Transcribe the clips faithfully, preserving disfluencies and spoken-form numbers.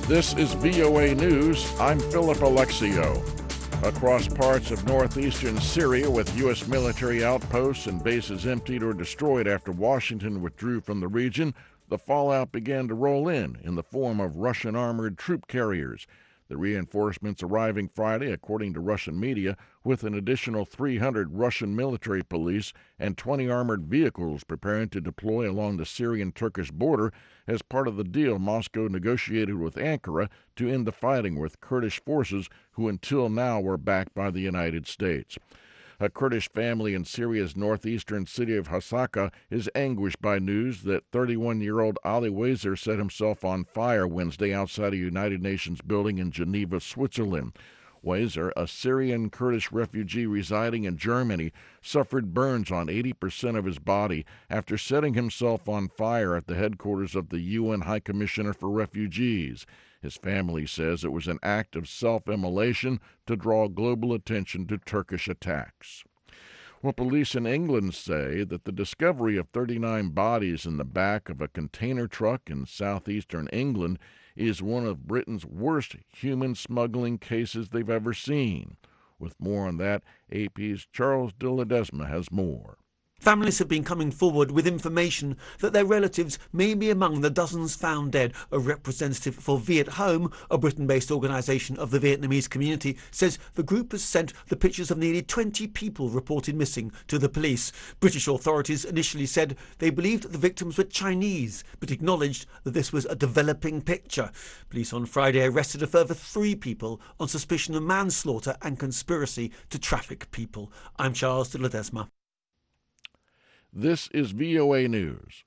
This is V O A News. I'm Philip Alexio. Across parts of northeastern Syria, with U S military outposts and bases emptied or destroyed after Washington withdrew from the region, the fallout began to roll in in the form of Russian armored troop carriers. The reinforcements arriving Friday, according to Russian media, with an additional three hundred Russian military police and twenty armored vehicles preparing to deploy along the Syrian-Turkish border as part of the deal Moscow negotiated with Ankara to end the fighting with Kurdish forces who until now were backed by the United States. A Kurdish family in Syria's northeastern city of Hasaka is anguished by news that thirty-one-year-old Ali Wazer set himself on fire Wednesday outside a United Nations building in Geneva, Switzerland. Wazer, a Syrian Kurdish refugee residing in Germany, suffered burns on eighty percent of his body after setting himself on fire at the headquarters of the U N High Commissioner for Refugees. His family says it was an act of self-immolation to draw global attention to Turkish attacks. Well, police in England say that the discovery of thirty-nine bodies in the back of a container truck in southeastern England is one of Britain's worst human smuggling cases they've ever seen. With more on that, A P's Charles de Ledesma has more. Families have been coming forward with information that their relatives may be among the dozens found dead. A representative for Viet Home, a Britain-based organisation of the Vietnamese community, says the group has sent the pictures of nearly twenty people reported missing to the police. British authorities initially said they believed the victims were Chinese, but acknowledged that this was a developing picture. Police on Friday arrested a further three people on suspicion of manslaughter and conspiracy to traffic people. I'm Charles de Ledesma. This is V O A News.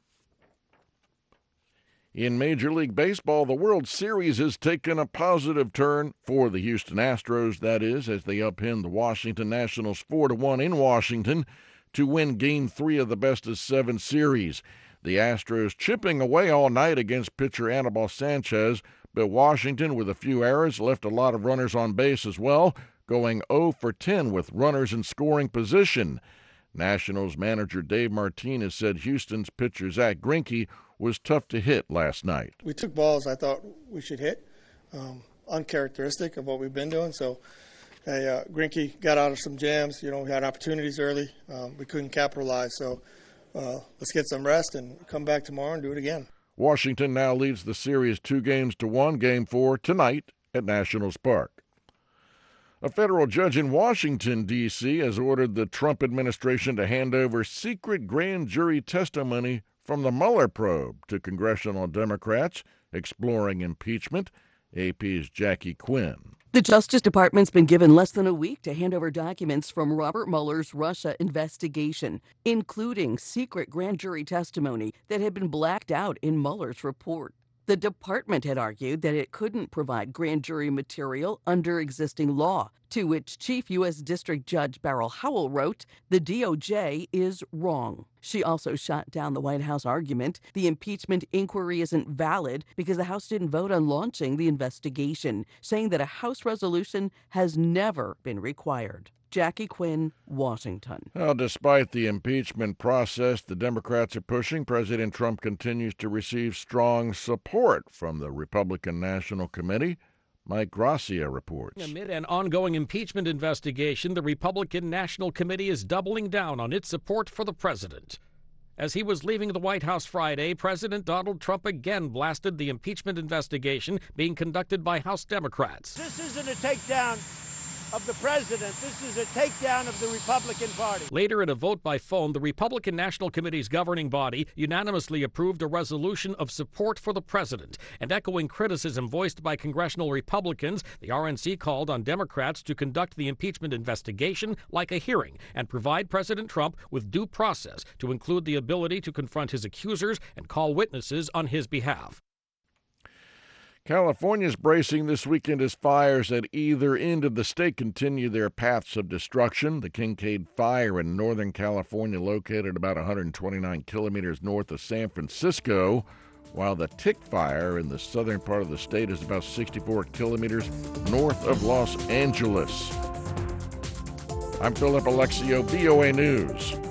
In Major League Baseball, the World Series has taken a positive turn for the Houston Astros, that is, as they upend the Washington Nationals four to one in Washington to win Game three of the best-of-seven series. The Astros chipping away all night against pitcher Anibal Sanchez, but Washington, with a few errors, left a lot of runners on base as well, going oh for ten with runners in scoring position. Nationals manager Dave Martinez said Houston's pitcher Zach Greinke was tough to hit last night. We took balls I thought we should hit, um, uncharacteristic of what we've been doing. So hey, uh, Greinke got out of some jams. You know, we had opportunities early. Um, we couldn't capitalize. So uh, let's get some rest and come back tomorrow and do it again. Washington now leads the series two games to one. Game four tonight at Nationals Park. A federal judge in Washington, D C has ordered the Trump administration to hand over secret grand jury testimony from the Mueller probe to congressional Democrats exploring impeachment. A P's Jackie Quinn. The Justice Department's been given less than a week to hand over documents from Robert Mueller's Russia investigation, including secret grand jury testimony that had been blacked out in Mueller's report. The department had argued that it couldn't provide grand jury material under existing law, to which Chief U S District Judge Beryl Howell wrote, "The D O J is wrong." She also shot down the White House argument the impeachment inquiry isn't valid because the House didn't vote on launching the investigation, saying that a House resolution has never been required. Jackie Quinn, Washington. Well, despite the impeachment process the Democrats are pushing, President Trump continues to receive strong support from the Republican National Committee. Mike Gracia reports. Amid an ongoing impeachment investigation, the Republican National Committee is doubling down on its support for the president. As he was leaving the White House Friday, President Donald Trump again blasted the impeachment investigation being conducted by House Democrats. This isn't a takedown of the president. This is a takedown of the Republican Party. Later, in a vote by phone, the Republican National Committee's governing body unanimously approved a resolution of support for the president. And echoing criticism voiced by congressional Republicans, the R N C called on Democrats to conduct the impeachment investigation like a hearing and provide President Trump with due process to include the ability to confront his accusers and call witnesses on his behalf. California's bracing this weekend as fires at either end of the state continue their paths of destruction. The Kincade Fire in Northern California, located about one hundred twenty-nine kilometers north of San Francisco, while the Tick Fire in the southern part of the state is about sixty-four kilometers north of Los Angeles. I'm Philip Alexio, V O A News.